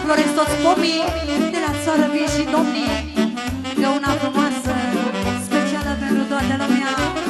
înfloresc toți pomii, de la țară vin și domnii, că una frumoasă, specială pentru toată lumea.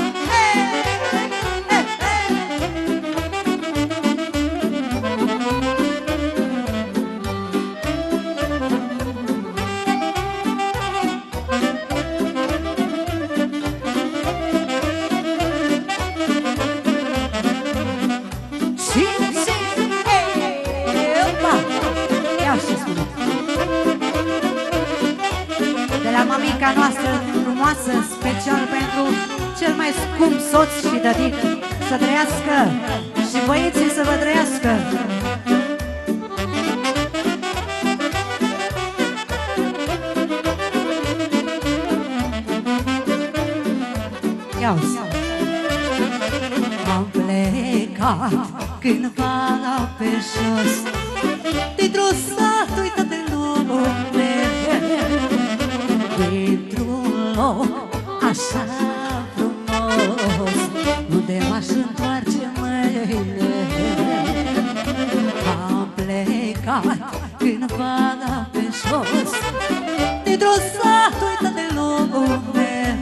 Mamica noastră frumoasă, special pentru cel mai scump soț și tătic, să trăiască și băieții să vă trăiască. Ia-uzi! Am plecat cândva pe jos, dintr-o sat uitat de lume, dintr-un loc așa frumos, unde m-aș întoarce mâine. Am plecat cândva pe jos, dintr-o sat uitat de lume,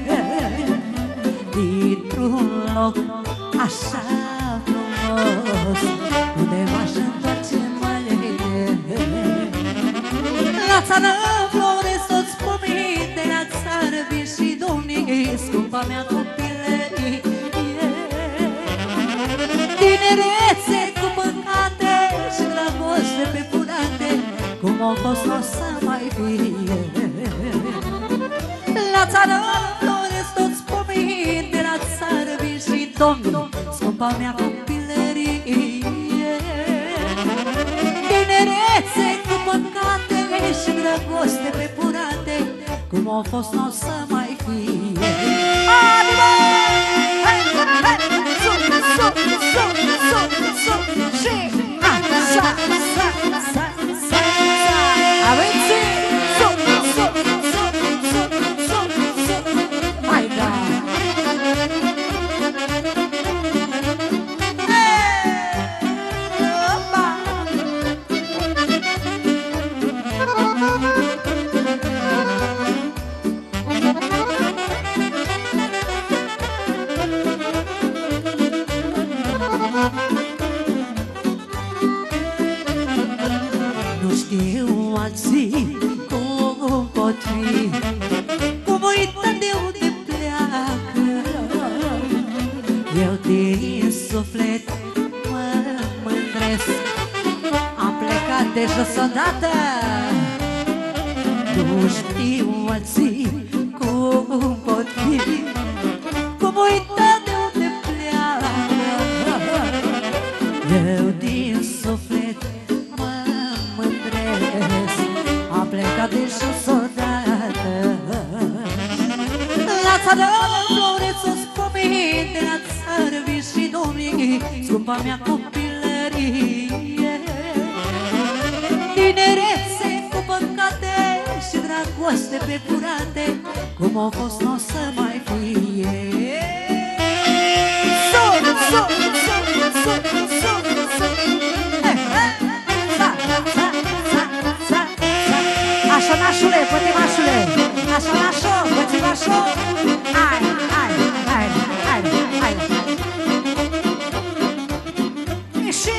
dintr-un loc așa frumos, unde m-aș întoarce mâine. La țară înfloresc toți pomii, de la țară vin și domnii, scumpa mea copilărie. Tinerețe cu păcate și dragoste pe furate, cum au fost o să mai fie. La țară înfloresc toți pomii, de la țară vin și domnii, scumpa mea copilărie. Tinerețe cu păcate și dragoste pe purate, cum au fost n-o să mai fie. Adică! Hai, hai, suc, suc, suc, suc, suc, și așa, sa, sa, sa, aveți? Suc, suc, suc, suc, suc, suc, hai, da! Nu știu alții cum pot fi, cum uită de unde pleacă. Eu din suflet mă mândresc, am plecat de jos odată. Nu știu alții cum pot fi, cum uită de unde pleacă. Eu din suflet mă mândresc, am plecat de jos odată. La țară înfloresc toți pomii, de la țară vin și domnii, scumpa mea copilărie. Tinerețe cu păcate și dragoste pe furate, cum au fost n-o să mai fie. Sun, sun, sun, sun, sun, sun. Așa nașule, pătimașule, așa nașo, pătimașo. Hai, hai, hai, hai, hai. Și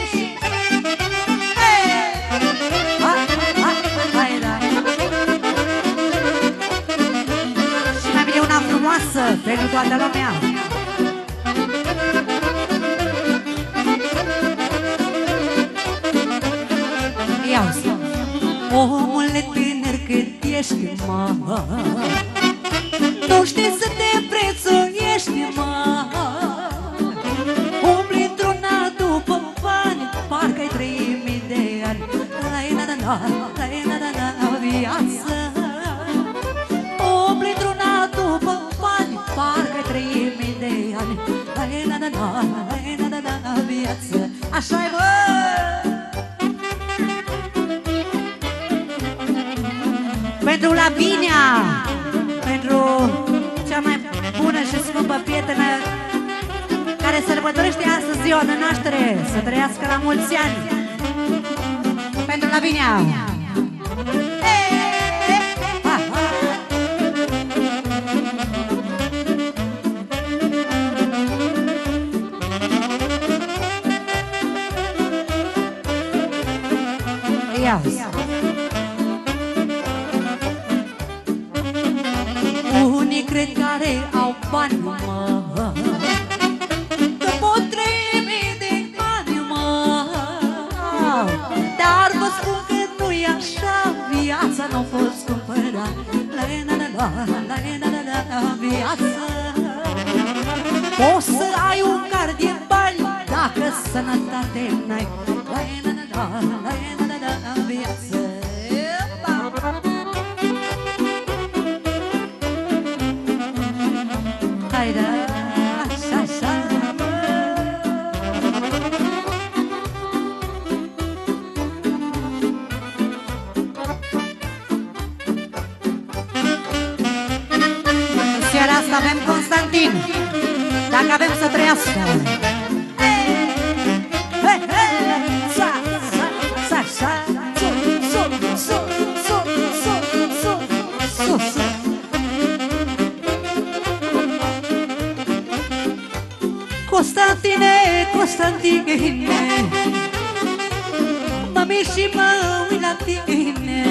și mai bine una frumoasă pentru toată lumea. Ia-uzi! Omule tânăr, cât ești, mă, nu știi să te prețuiești, mă. Umbli într-una după bani, parcă-i 3000 de ani. La-i-na-na-na, la-i-na-na-na, viață. Umbli într-una după bani, parcă-i 3000 de ani. La-i-na-na-na, la-i-na-na-na, viață. Așa-i, bă! Pentru Lavinia, pentru cea mai bună și scumpă prietenă care sărbătorește astăzi ziua de naștere, să trăiască la mulți ani. Pentru Lavinia. iauzi. Unii cred că au bani, mă, că pot trimi de bani, mă, dar vă spun că nu-i așa, viața n-a fost cumpărat. La viața. Poți să ai un card de bani dacă sănătate n-ai. La viață. Haide, așa, așa. Seara asta avem Constantin, dacă avem să trăiască. Constantine, Constantine, mami și mă uit la tine.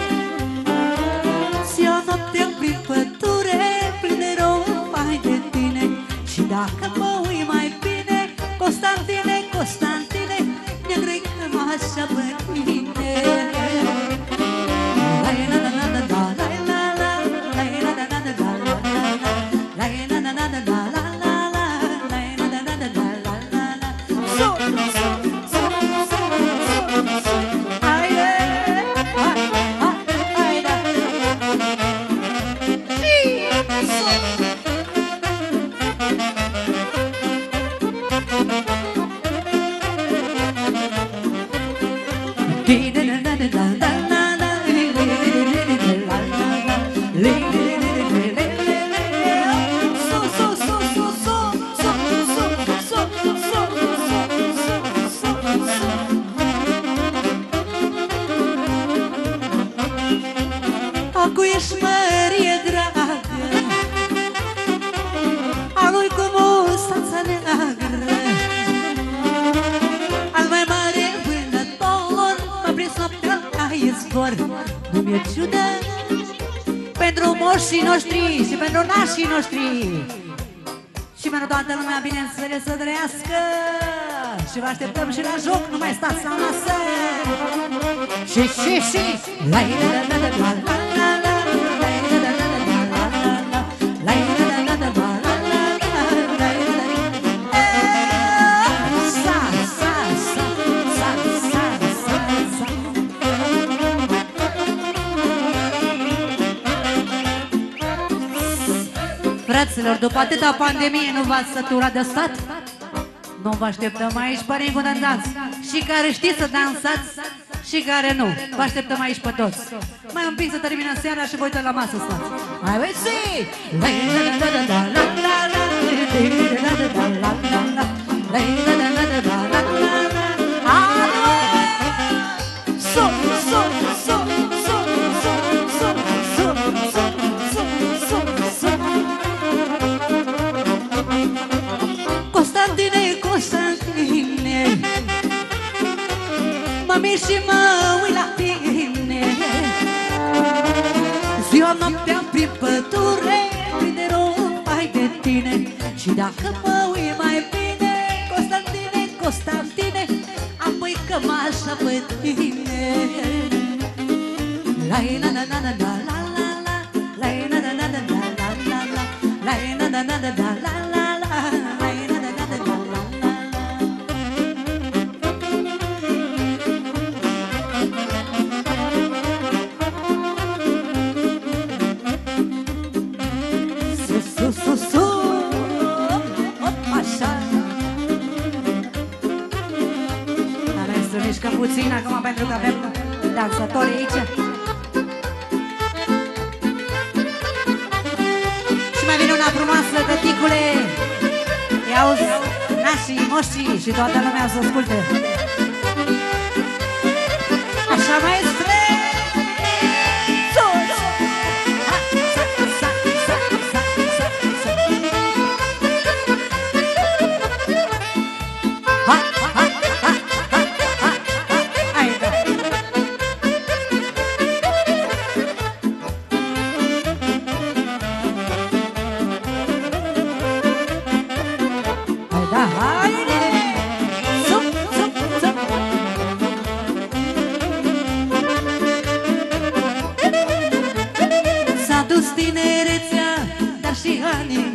Si o noapte prin pădure, plin de ropai de tine. Și dacă mă uit mai bine, Constantine, Constantine, ne-a că mă așa pe tine. Acu ești mărie dragă, a lui cu mustața neagră, al mai mare vânător, m-a prins noaptea la izvor. Nu mi-e ciudă pentru moșii noștri și pentru nașii noștri și pentru toată lumea, bineînțeles, să trăiască. Și vă așteptăm și la joc, nu mai stați sau lasă. Și la fraților, după atâta pandemie nu v-ați săturat de stat? Nu vă așteptăm aici, părinți, cu dansați. Și care știți să dansați și care nu. Vă așteptăm aici pe toți. Mai un pic să termină seara și voi tot la masă stați. Hai, voi zi! Constantine, Constantine, mami și mă uit la tine. Ziua noaptea prin pădure, plin de ropai de tine. Și dacă mă uit mai bine, Constantine, Constantine, apoi cămașa pe tine. La na na na na na la la la, la na na na na na la la la, la na na na na na la la la. Mișcă puțin acum pentru că avem dansatori aici. Și mai vine una frumoasă, tăticule. I-auzi nașii, moșii și toată lumea să asculte. Așa, maestre!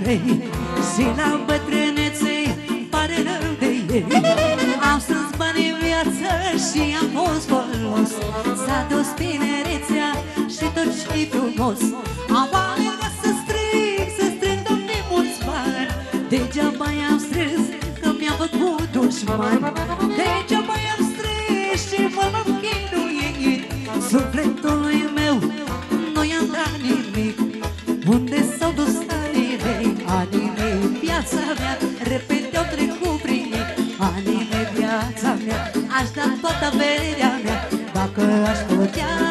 mei și la bătrânețe pare rău de ei. Am strâns bani în viață și am fost folos, s-a dus tinerețea și tot ce-i frumos. Am alergat să strâng de mulți bani, degeaba i-am strâns că mi-am făcut dușmani. Degeaba i-am strâns și m-am chinuit, sufletului meu nu i-am dat nimic. Unde s-au dus anii mei, anii mei, viața mea, repede au trecut prin ei. Anii mei, viața mea, aș da toată averea mea, dacă aș putea